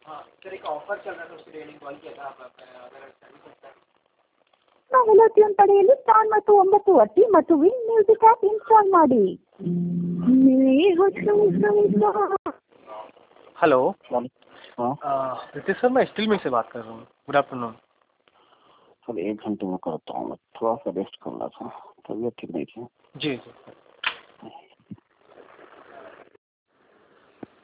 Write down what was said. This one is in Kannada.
हाँ सर, एक ऑफर चल रहा था, उसके लिए कॉल किया था। आप अगर कर सकता है। ನಾವೆಲ್ಲ ಟ್ಯೂನ್ ಪಡೆಯಲು ಸ್ಟಾರ್ ಮತ್ತು 9 ಒತ್ತಿ ಮತ್ತು ವಿನ್ ಮ್ಯೂಸಿಕ್ ಆಪ್ ಇನ್ಸ್ಟಾಲ್ ಮಾಡಿ. हेलो। हाँ रितेश सर, मैं स्टील मिल से बात कर रहा हूँ। गुड आफ्टरनून सर, 1 घंटे में करता हूँ। मैं थोड़ा सा रेस्ट करना था, तबीयत ठीक नहीं थी। जी जी।